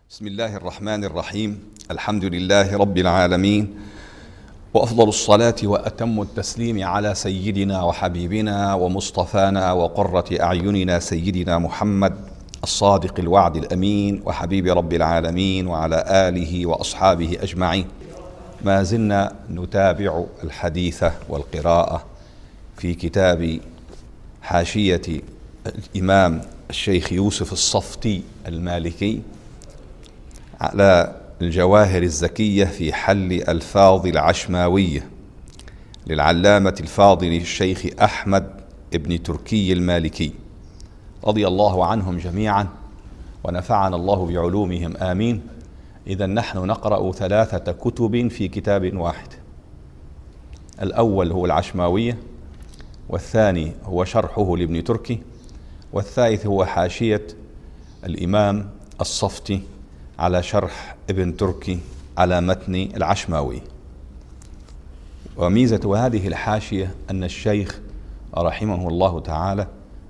بسم الله الرحمن الرحيم. الحمد لله رب العالمين، وأفضل الصلاة وأتم التسليم على سيدنا وحبيبنا ومصطفانا وقرة أعيننا سيدنا محمد الصادق الوعد الأمين وحبيب رب العالمين وعلى آله وأصحابه أجمعين. ما زلنا نتابع الحديث والقراءة في كتاب حاشية الإمام الشيخ يوسف الصفتي المالكي على الجواهر الزكية في حل ألفاظ العشماوية للعلامة الفاضل الشيخ أحمد ابن تركي المالكي رضي الله عنهم جميعا ونفعنا الله بعلومهم آمين. إذا نحن نقرأ 3 كتب في كتاب واحد. الأول هو العشماوية، والثاني هو شرحه لابن تركي، والثالث هو حاشية الإمام الصفتي على شرح ابن تركي على متن العشماوي. وميزة هذه الحاشية أن الشيخ رحمه الله تعالى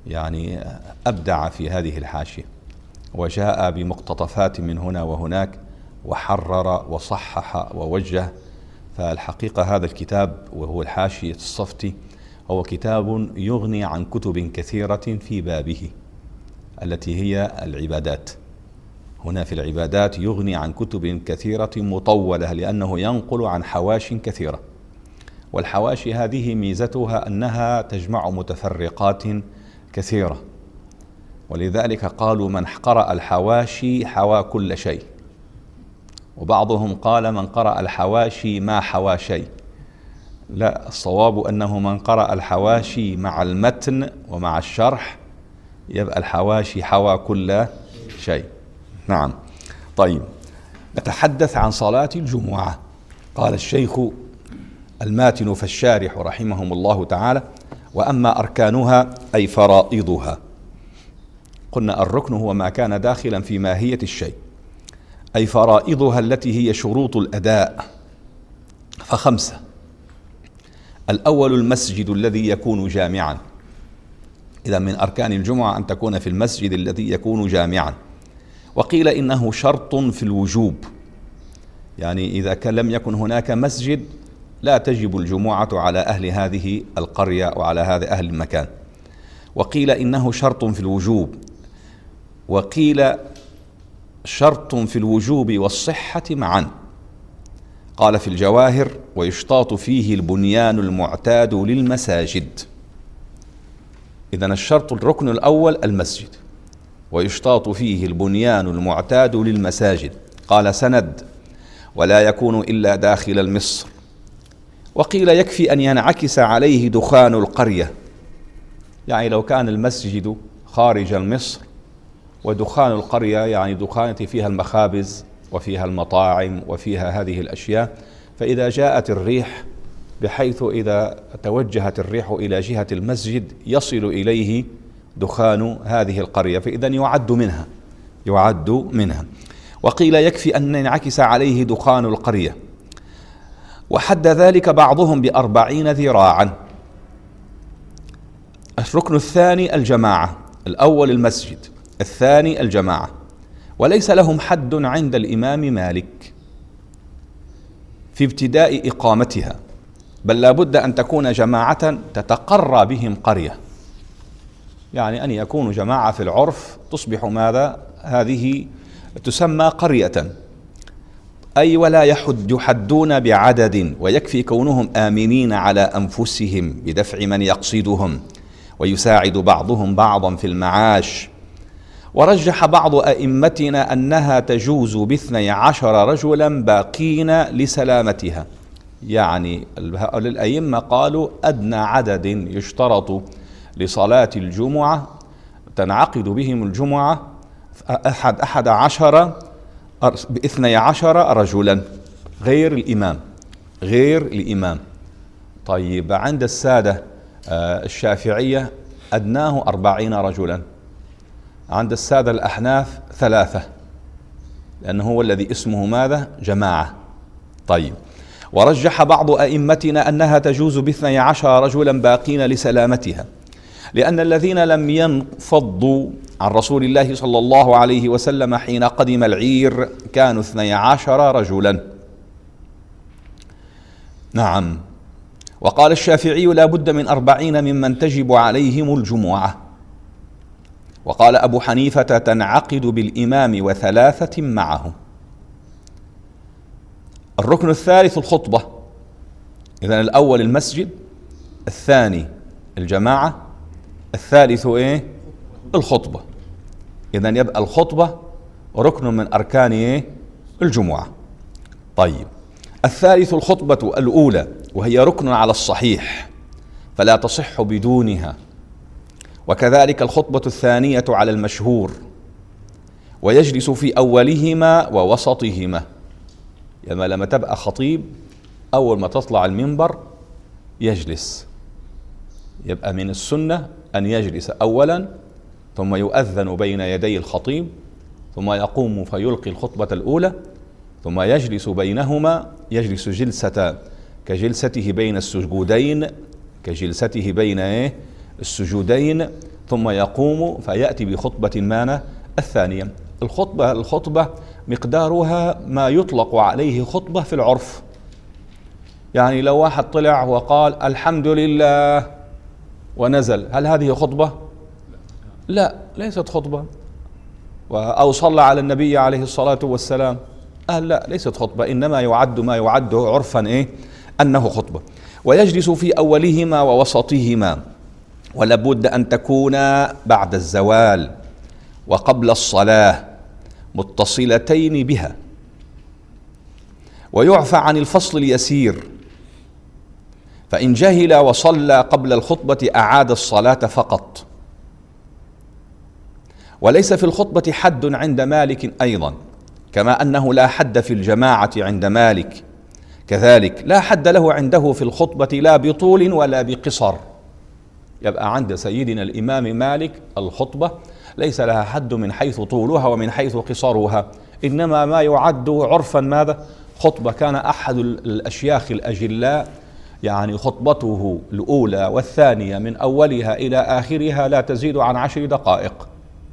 أبدع في هذه الحاشية، وجاء بمقتطفات من هنا وهناك وحرر وصحح ووجه. فالحقيقة هذا الكتاب وهو الحاشية الصفتي هو كتاب يغني عن كتب كثيرة في بابه التي هي العبادات. هنا في العبادات يغني عن كتب كثيرة مطولة لأنه ينقل عن حواشي كثيرة، والحواشي هذه ميزتها أنها تجمع متفرقات كثيرة، ولذلك قالوا من قرأ الحواشي حوى كل شيء، وبعضهم قال من قرأ الحواشي ما حوى شيء. لا، الصواب أنه من قرأ الحواشي مع المتن ومع الشرح يبقى الحواشي حوى كل شيء. نعم. طيب، نتحدث عن صلاة الجمعة. قال الشيخ الماتن فالشارح رحمهم الله تعالى: وأما أركانها أي فرائضها. قلنا الركن هو ما كان داخلا في ماهية الشيء، أي فرائضها التي هي شروط الأداء، ف5. الأول المسجد الذي يكون جامعا. إذا من أركان الجمعة أن تكون في المسجد الذي يكون جامعا. وقيل إنه شرط في الوجوب، إذا كان لم يكن هناك مسجد لا تجب الجمعة على أهل هذه القرية وعلى هذا أهل المكان. وقيل إنه شرط في الوجوب، وقيل شرط في الوجوب والصحة معا. قال في الجواهر: ويشتاط فيه البنيان المعتاد للمساجد. إذن الشرط الركن الأول المسجد، ويشتاط فيه البنيان المعتاد للمساجد. قال سند: ولا يكون إلا داخل المصر. وقيل يكفي أن ينعكس عليه دخان القرية، لو كان المسجد خارج المصر ودخان القرية دخان فيها المخابز وفيها المطاعم وفيها هذه الأشياء، فإذا جاءت الريح بحيث إذا توجهت الريح إلى جهة المسجد يصل إليه دخان هذه القرية، فإذا يعد منها. وقيل يكفي أن ينعكس عليه دخان القرية، وحد ذلك بعضهم ب40 ذراعا. الركن الثاني الجماعة. الأول المسجد، الثاني الجماعة. وليس لهم حد عند الإمام مالك في ابتداء إقامتها، بل لا بد أن تكون جماعة تتقرى بهم قرية، أن يكونوا جماعة في العرف تصبح ماذا؟ هذه تسمى قرية. أي ولا يحدون بعدد، ويكفي كونهم آمنين على أنفسهم بدفع من يقصدهم، ويساعد بعضهم بعضا في المعاش. ورجح بعض أئمتنا أنها تجوز ب12 رجلا باقين لسلامتها. الأئمة قالوا أدنى عدد يشترط لصلاة الجمعة تنعقد بهم الجمعة 12 رجلا غير الإمام. طيب، عند السادة الشافعية أدناه 40 رجلا، عند السادة الأحناف 3، لأنه هو الذي اسمه ماذا؟ جماعة. طيب، ورجح بعض أئمتنا أنها تجوز ب12 رجلا باقين لسلامتها، لأن الذين لم ينفضوا عن رسول الله صلى الله عليه وسلم حين قدم العير كانوا 12 رجلا. نعم. وقال الشافعي لا بد من 40 ممن تجب عليهم الجمعة. وقال أبو حنيفة تنعقد بالإمام و3 معه. الركن الثالث الخطبة. إذن الأول المسجد، الثاني الجماعة، الثالث الخطبة. إذن يبقى الخطبة ركن من أركان الجمعة. طيب، الثالث الخطبة الأولى، وهي ركن على الصحيح فلا تصح بدونها، وكذلك الخطبة الثانية على المشهور، ويجلس في أولهما ووسطهما. يعني لما تبقى خطيب أول ما تطلع المنبر يجلس، يبقى من السنة أن يجلس أولا، ثم يؤذن بين يدي الخطيب، ثم يقوم فيلقي الخطبة الأولى، ثم يجلس بينهما، يجلس جلسة كجلسته بين السجودين، كجلسته بين السجودين، ثم يقوم فيأتي بخطبة الثانية. الخطبة مقدارها ما يطلق عليه خطبة في العرف. يعني لو واحد طلع وقال الحمد لله ونزل، هل هذه خطبة؟ لا، ليست خطبة. أو صلى على النبي عليه الصلاة والسلام، لا، ليست خطبة، إنما يعد ما يعد عرفا أنه خطبة. ويجلس في أولهما ووسطهما، ولابد أن تكون بعد الزوال وقبل الصلاة متصلتين بها، ويعفى عن الفصل اليسير، فإن جهل وصلى قبل الخطبة أعاد الصلاة فقط. وليس في الخطبة حد عند مالك أيضا، كما أنه لا حد في الجماعة عند مالك، كذلك لا حد له عنده في الخطبة لا بطول ولا بقصر. يبقى عند سيدنا الإمام مالك الخطبة ليس لها حد من حيث طولها ومن حيث قصرها، إنما ما يعد عرفا ماذا؟ خطبة. كان أحد الأشياخ الأجلاء يعني خطبته الأولى والثانية من أولها إلى آخرها لا تزيد عن 10 دقائق،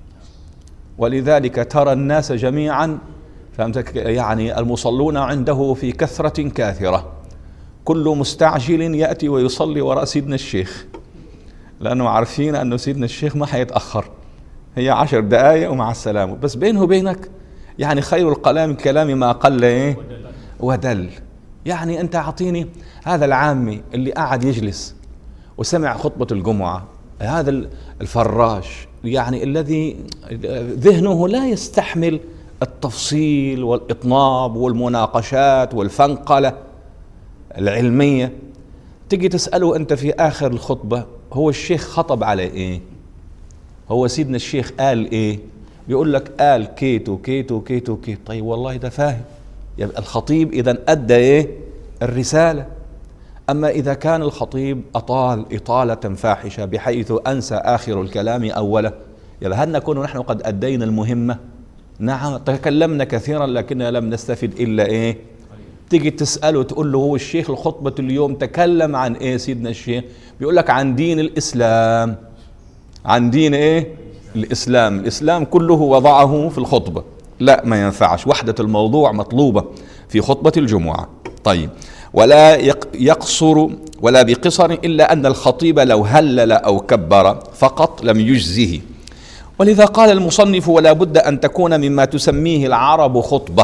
ولذلك ترى الناس جميعا يعني المصلون عنده في كثرة كاثرة، كل مستعجل يأتي ويصلي وراء سيدنا الشيخ، لأنه عارفين أنه سيدنا الشيخ ما حيتأخر، هي 10 دقائق ومع السلامة. بس بينه وبينك يعني خير الكلام ما قل ودل. يعني أنت أعطيني هذا العامي اللي قاعد يجلس وسمع خطبة الجمعة، هذا الفراش يعني الذي ذهنه لا يستحمل التفصيل والإطناب والمناقشات والفنقلة العلمية، تجي تسأله أنت في آخر الخطبة هو الشيخ خطب على إيه؟ هو سيدنا الشيخ قال إيه؟ بيقول لك قال كيت وكيت وكيت وكيت. طيب والله ده فاهم، يبقى الخطيب إذن أدى الرسالة. أما إذا كان الخطيب أطال إطالة فاحشة بحيث أنسى آخر الكلام أوله، يبقى هل نكون نحن قد أدينا المهمة؟ نعم، تكلمنا كثيرا لكننا لم نستفد إلا تيجي تسأله تقول له هو الشيخ الخطبة اليوم تكلم عن سيدنا الشيخ؟ بيقول لك عن دين الإسلام. عن دين الإسلام. الإسلام كله وضعه في الخطبة. لا، ما ينفعش، وحدة الموضوع مطلوبة في خطبة الجمعة. طيب، ولا يقصر ولا بقصر، إلا أن الخطيب لو هلل أو كبر فقط لم يجزه. ولذا قال المصنف ولا بد أن تكون مما تسميه العرب خطبة.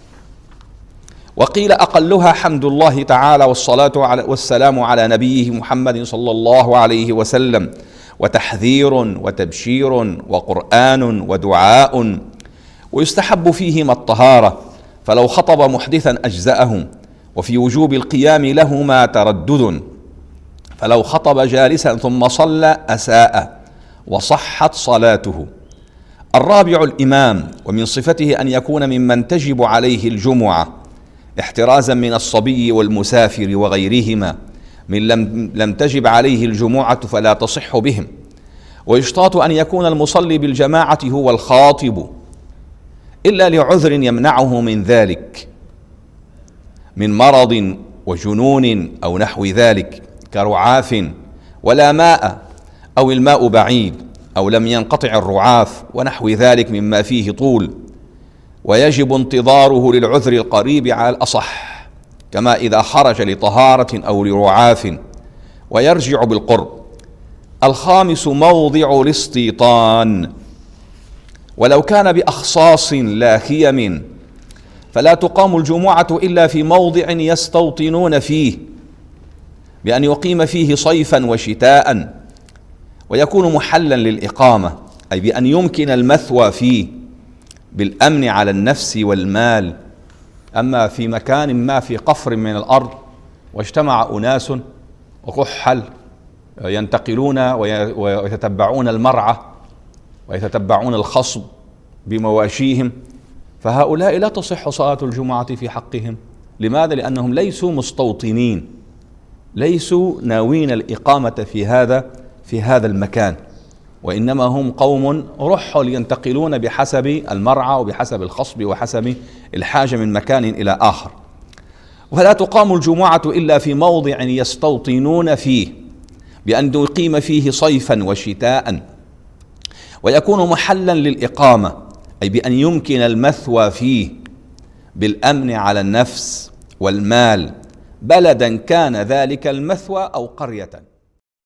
وقيل أقلها حمد الله تعالى والصلاة والسلام على نبيه محمد صلى الله عليه وسلم، وتحذير وتبشير وقرآن ودعاء، ويستحب فيهما الطهارة، فلو خطب محدثا أجزأه، وفي وجوب القيام لهما تردد، فلو خطب جالسا ثم صلى أساء وصحت صلاته. الرابع الإمام، ومن صفته أن يكون ممن تجب عليه الجمعة احترازا من الصبي والمسافر وغيرهما، من لم تجب عليه الجمعة فلا تصح بهم. ويشتاط أن يكون المصلي بالجماعة هو الخاطب، إلا لعذر يمنعه من ذلك، من مرض وجنون أو نحو ذلك، كرعاف ولا ماء أو الماء بعيد أو لم ينقطع الرعاف ونحو ذلك مما فيه طول، ويجب انتظاره للعذر القريب على الأصح، كما إذا خرج لطهارة أو لرعاف، ويرجع بالقرب. الخامس موضع الاستيطان، ولو كان بأخصاص لا خيم فلا تقام الجمعة إلا في موضع يستوطنون فيه، بأن يقيم فيه صيفا وشتاء، ويكون محلا للإقامة، أي بأن يمكن المثوى فيه بالأمن على النفس والمال. أما في مكان ما في قفر من الأرض واجتمع أناس وكحل ينتقلون ويتتبعون المرعى ويتتبعون الخصب بمواشيهم، فهؤلاء لا تصح صلاة الجمعة في حقهم. لماذا؟ لأنهم ليسوا مستوطنين، ليسوا ناوين الإقامة في هذا المكان، وإنما هم قوم رحل ينتقلون بحسب المرعى وبحسب الخصب وحسب الحاجة من مكان إلى آخر. فلا تقام الجمعة إلا في موضع يستوطنون فيه، بأن يقيم فيه صيفا وشتاء، ويكون محلا للإقامة، أي بأن يمكن المثوى فيه بالأمن على النفس والمال، بلدا كان ذلك المثوى أو قرية.